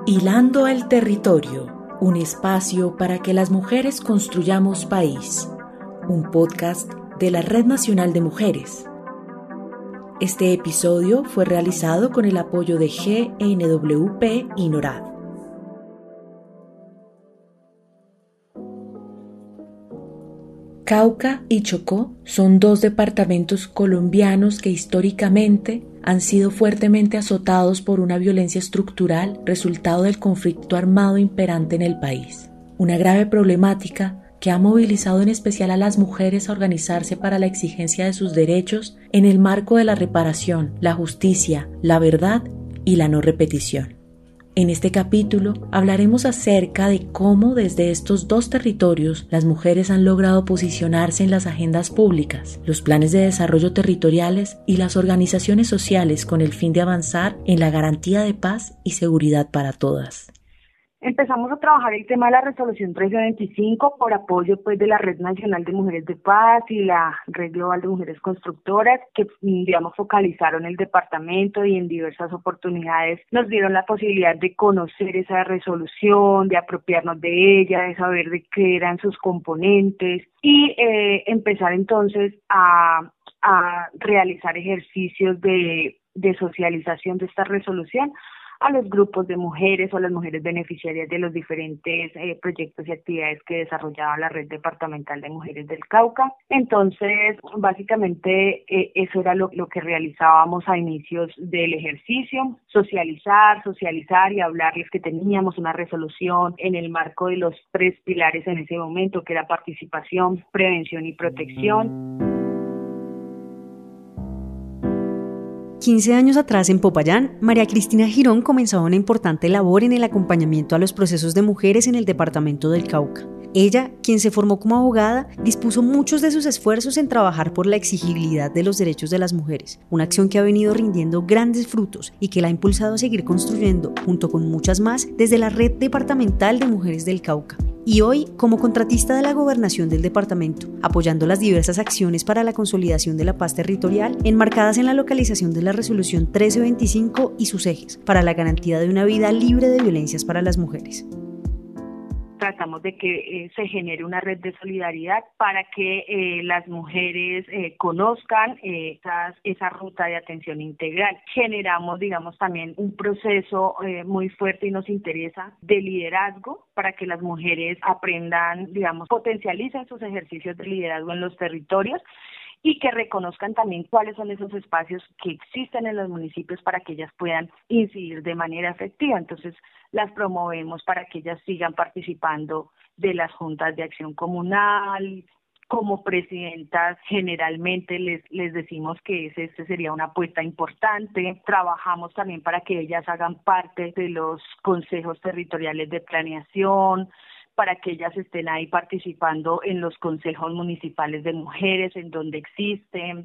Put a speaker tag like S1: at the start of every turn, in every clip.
S1: Hilando el territorio, un espacio para que las mujeres construyamos país. Un podcast de la Red Nacional de Mujeres. Este episodio fue realizado con el apoyo de GNWP y NORAD. Cauca y Chocó son dos departamentos colombianos que históricamente han sido fuertemente azotados por una violencia estructural resultado del conflicto armado imperante en el país. Una grave problemática que ha movilizado en especial a las mujeres a organizarse para la exigencia de sus derechos en el marco de la reparación, la justicia, la verdad y la no repetición. En este capítulo hablaremos acerca de cómo desde estos dos territorios las mujeres han logrado posicionarse en las agendas públicas, los planes de desarrollo territoriales y las organizaciones sociales con el fin de avanzar en la garantía de paz y seguridad para todas.
S2: Empezamos a trabajar el tema de la resolución 1325 por apoyo de la Red Nacional de Mujeres de Paz y la Red Global de Mujeres Constructoras que, focalizaron el departamento y en diversas oportunidades nos dieron la posibilidad de conocer esa resolución, de apropiarnos de ella, de saber de qué eran sus componentes y empezar entonces a realizar ejercicios de socialización de esta resolución a los grupos de mujeres o a las mujeres beneficiarias de los diferentes proyectos y actividades que desarrollaba la Red Departamental de Mujeres del Cauca. Entonces, básicamente, eso era lo que realizábamos a inicios del ejercicio, socializar y hablarles que teníamos una resolución en el marco de los 3 pilares en ese momento, que era participación, prevención y protección.
S3: 15 años atrás en Popayán, María Cristina Girón comenzaba una importante labor en el acompañamiento a los procesos de mujeres en el departamento del Cauca. Ella, quien se formó como abogada, dispuso muchos de sus esfuerzos en trabajar por la exigibilidad de los derechos de las mujeres, una acción que ha venido rindiendo grandes frutos y que la ha impulsado a seguir construyendo, junto con muchas más, desde la Red Departamental de Mujeres del Cauca. Y hoy, como contratista de la gobernación del departamento, apoyando las diversas acciones para la consolidación de la paz territorial, enmarcadas en la localización de la resolución 1325 y sus ejes, para la garantía de una vida libre de violencias para las mujeres.
S2: Tratamos de que se genere una red de solidaridad para que las mujeres conozcan esa ruta de atención integral. Generamos, también un proceso muy fuerte y nos interesa de liderazgo para que las mujeres aprendan, potencialicen sus ejercicios de liderazgo en los territorios y que reconozcan también cuáles son esos espacios que existen en los municipios para que ellas puedan incidir de manera efectiva. Entonces, las promovemos para que ellas sigan participando de las juntas de acción comunal. Como presidentas, generalmente les decimos que ese sería una apuesta importante. Trabajamos también para que ellas hagan parte de los consejos territoriales de planeación, para que ellas estén ahí participando en los consejos municipales de mujeres en donde existen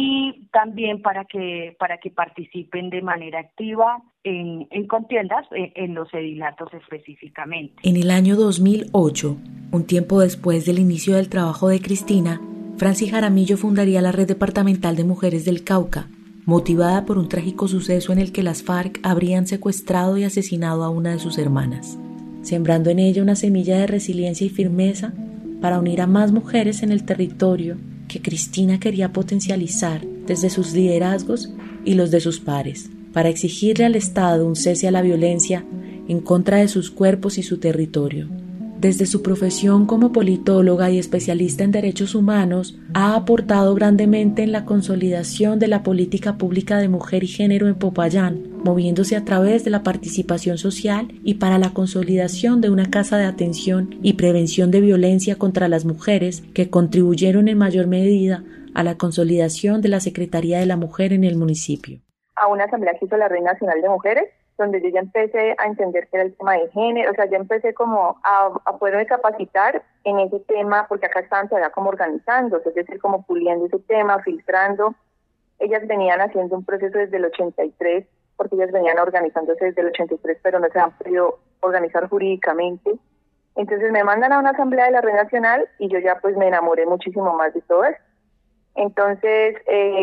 S2: y también para que participen de manera activa en contiendas en los edilatos específicamente.
S1: En el año 2008, un tiempo después del inicio del trabajo de Cristina, Franci Jaramillo fundaría la Red Departamental de Mujeres del Cauca, motivada por un trágico suceso en el que las FARC habrían secuestrado y asesinado a una de sus hermanas, sembrando en ella una semilla de resiliencia y firmeza para unir a más mujeres en el territorio que Cristina quería potencializar desde sus liderazgos y los de sus pares, para exigirle al Estado un cese a la violencia en contra de sus cuerpos y su territorio. Desde su profesión como politóloga y especialista en derechos humanos, ha aportado grandemente en la consolidación de la política pública de mujer y género en Popayán, moviéndose a través de la participación social y para la consolidación de una casa de atención y prevención de violencia contra las mujeres que contribuyeron en mayor medida a la consolidación de la Secretaría de la Mujer en el municipio.
S4: A una asamblea que hizo la Red Nacional de Mujeres, donde yo ya empecé a entender que era el tema de género, ya empecé como a poderme capacitar en ese tema, porque acá estaban todavía como organizándose, es decir, como puliendo ese tema, filtrando. Ellas venían haciendo un proceso desde el 83, porque ellas venían organizándose desde el 83, pero no se han podido organizar jurídicamente. Entonces me mandan a una asamblea de la Red Nacional y yo ya pues me enamoré muchísimo más de todo esto. Entonces,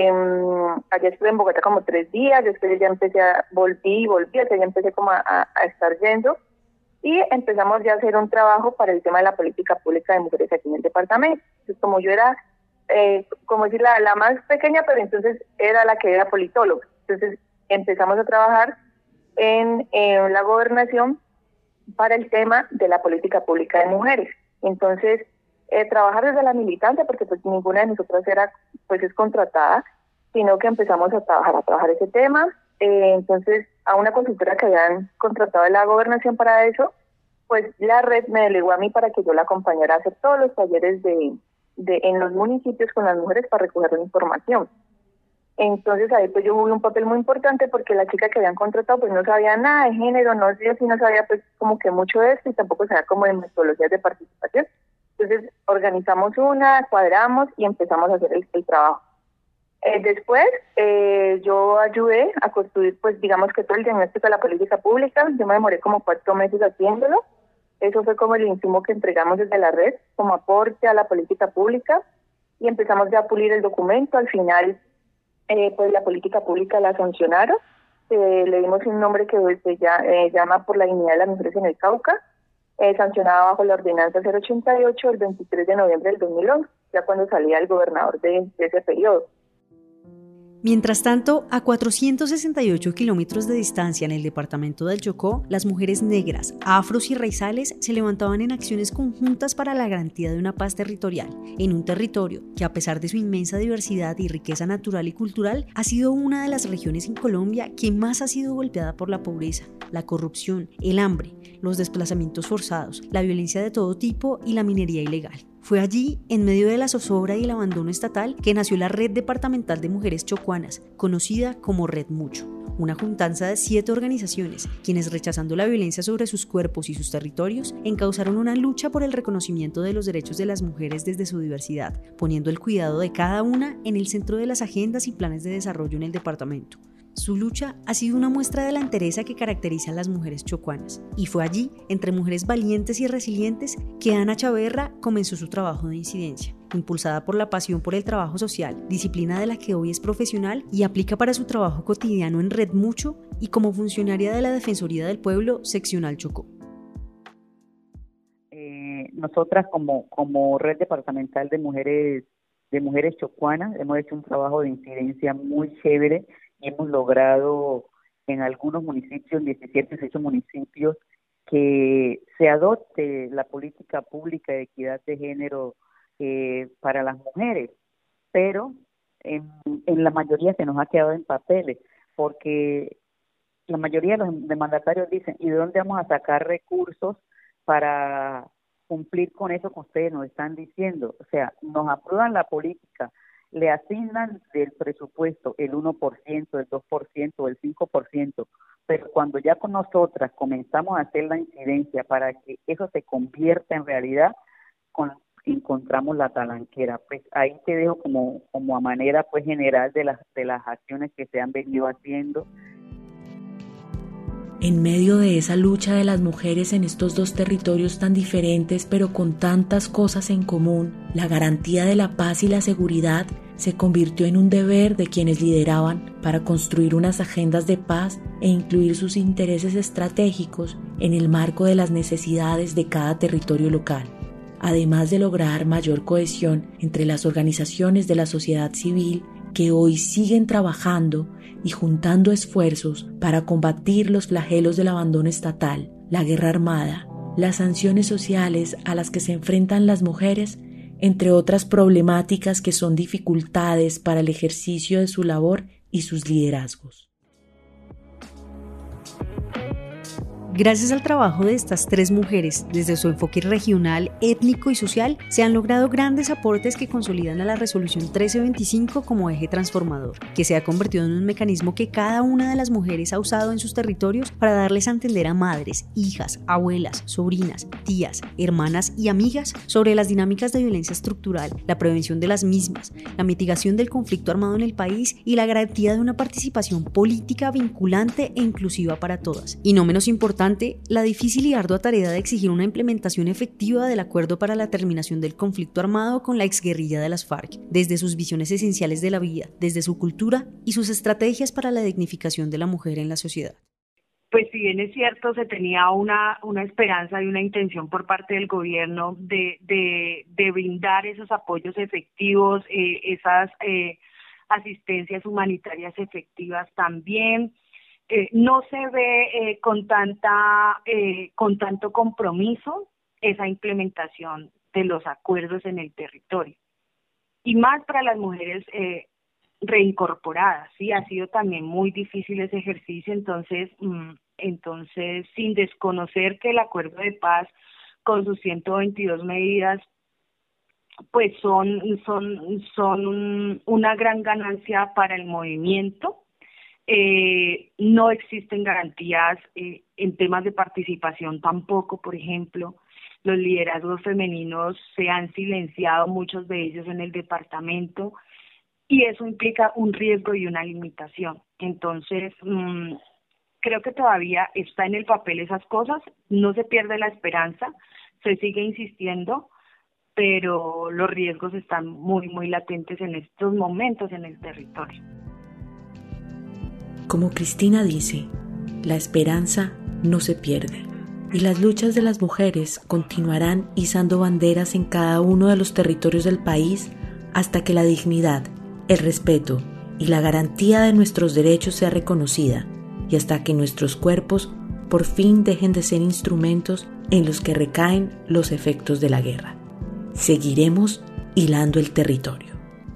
S4: allá estuve en Bogotá como 3 días, después ya volví, o sea, ya empecé como a estar yendo, y empezamos ya a hacer un trabajo para el tema de la política pública de mujeres aquí en el departamento. Entonces, como yo era, como decir, la más pequeña, pero entonces era la que era politóloga. Entonces, empezamos a trabajar en la gobernación para el tema de la política pública de mujeres. Entonces, trabajar desde la militancia, porque pues ninguna de nosotras es contratada, sino que empezamos a trabajar ese tema. Entonces, a una consultora que habían contratado de la gobernación para eso, pues la red me delegó a mí para que yo la acompañara a hacer todos los talleres en los municipios con las mujeres para recoger la información. Entonces ahí pues yo jugué un papel muy importante porque la chica que habían contratado pues no sabía nada de género, no sabía pues como que mucho de esto y tampoco sabía como de metodologías de participación. Entonces organizamos cuadramos y empezamos a hacer el trabajo. Después yo ayudé a construir pues digamos que todo el diagnóstico de la política pública. Yo me demoré como 4 meses haciéndolo. Eso fue como el insumo que entregamos desde la red como aporte a la política pública y empezamos ya a pulir el documento. Al final pues la política pública la sancionaron, le dimos un nombre que se llama Por la Dignidad de las Mujeres en el Cauca, sancionada bajo la ordenanza 088 del 23 de noviembre del 2011, ya cuando salía el gobernador de ese periodo.
S3: Mientras tanto, a 468 kilómetros de distancia en el departamento del Chocó, las mujeres negras, afros y raizales se levantaban en acciones conjuntas para la garantía de una paz territorial, en un territorio que, a pesar de su inmensa diversidad y riqueza natural y cultural, ha sido una de las regiones en Colombia que más ha sido golpeada por la pobreza, la corrupción, el hambre, los desplazamientos forzados, la violencia de todo tipo y la minería ilegal. Fue allí, en medio de la zozobra y el abandono estatal, que nació la Red Departamental de Mujeres Chocuanas, conocida como Red Mucho, una juntanza de 7 organizaciones, quienes, rechazando la violencia sobre sus cuerpos y sus territorios, encauzaron una lucha por el reconocimiento de los derechos de las mujeres desde su diversidad, poniendo el cuidado de cada una en el centro de las agendas y planes de desarrollo en el departamento. Su lucha ha sido una muestra de la entereza que caracteriza a las mujeres chocuanas, y fue allí, entre mujeres valientes y resilientes, que Ana Chaverra comenzó su trabajo de incidencia, impulsada por la pasión por el trabajo social, disciplina de la que hoy es profesional y aplica para su trabajo cotidiano en Red Mucho y como funcionaria de la Defensoría del Pueblo Seccional Chocó.
S5: Nosotras como Red Departamental de Mujeres Chocuanas hemos hecho un trabajo de incidencia muy chévere. Hemos logrado en algunos municipios, 17, 18 municipios, que se adopte la política pública de equidad de género para las mujeres, pero en la mayoría se nos ha quedado en papeles, porque la mayoría de los mandatarios dicen, ¿y de dónde vamos a sacar recursos para cumplir con eso que ustedes nos están diciendo? O sea, nos aprueban la política, le asignan del presupuesto el 1%, el 2%, el 5%, pero cuando ya con nosotras comenzamos a hacer la incidencia para que eso se convierta en realidad, encontramos la talanquera. Pues ahí te dejo como a manera pues general de las acciones que se han venido haciendo.
S1: En medio de esa lucha de las mujeres en estos 2 territorios tan diferentes pero con tantas cosas en común, la garantía de la paz y la seguridad se convirtió en un deber de quienes lideraban para construir unas agendas de paz e incluir sus intereses estratégicos en el marco de las necesidades de cada territorio local, además de lograr mayor cohesión entre las organizaciones de la sociedad civil que hoy siguen trabajando y juntando esfuerzos para combatir los flagelos del abandono estatal, la guerra armada, las sanciones sociales a las que se enfrentan las mujeres, entre otras problemáticas que son dificultades para el ejercicio de su labor y sus liderazgos.
S3: Gracias al trabajo de estas 3 mujeres, desde su enfoque regional, étnico y social, se han logrado grandes aportes que consolidan a la Resolución 1325 como eje transformador, que se ha convertido en un mecanismo que cada una de las mujeres ha usado en sus territorios para darles a entender a madres, hijas, abuelas, sobrinas, tías, hermanas y amigas sobre las dinámicas de violencia estructural, la prevención de las mismas, la mitigación del conflicto armado en el país y la garantía de una participación política vinculante e inclusiva para todas. Y no menos importante, obstante, la difícil y ardua tarea de exigir una implementación efectiva del acuerdo para la terminación del conflicto armado con la exguerrilla de las FARC, desde sus visiones esenciales de la vida, desde su cultura y sus estrategias para la dignificación de la mujer en la sociedad.
S2: Pues si bien es cierto, se tenía una esperanza y una intención por parte del gobierno de brindar esos apoyos efectivos, esas asistencias humanitarias efectivas también. No se ve con tanto compromiso esa implementación de los acuerdos en el territorio. Y más para las mujeres reincorporadas, sí, ha sido también muy difícil ese ejercicio, entonces sin desconocer que el acuerdo de paz con sus 122 medidas pues son una gran ganancia para el movimiento. No existen garantías en temas de participación tampoco, por ejemplo, los liderazgos femeninos se han silenciado, muchos de ellos en el departamento, y eso implica un riesgo y una limitación. Entonces, creo que todavía está en el papel esas cosas, no se pierde la esperanza, se sigue insistiendo, pero los riesgos están muy, muy latentes en estos momentos en el territorio.
S1: Como Cristina dice, la esperanza no se pierde y las luchas de las mujeres continuarán izando banderas en cada uno de los territorios del país hasta que la dignidad, el respeto y la garantía de nuestros derechos sea reconocida y hasta que nuestros cuerpos por fin dejen de ser instrumentos en los que recaen los efectos de la guerra. Seguiremos hilando el territorio.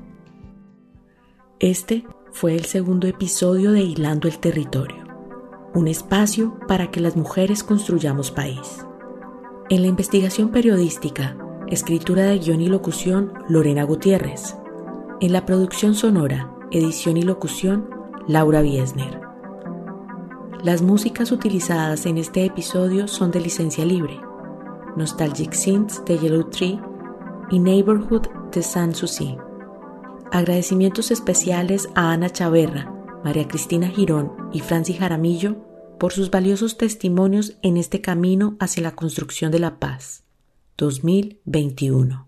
S1: Este fue el segundo episodio de Hilando el Territorio, un espacio para que las mujeres construyamos país. En la investigación periodística, escritura de guión y locución, Lorena Gutiérrez. En la producción sonora, edición y locución, Laura Biesner. Las músicas utilizadas en este episodio son de licencia libre. Nostalgic Synths de Yellow Tree y Neighborhood de Sanssouci. Agradecimientos especiales a Ana Chaverra, María Cristina Girón y Francis Jaramillo por sus valiosos testimonios en este camino hacia la construcción de la paz. 2021.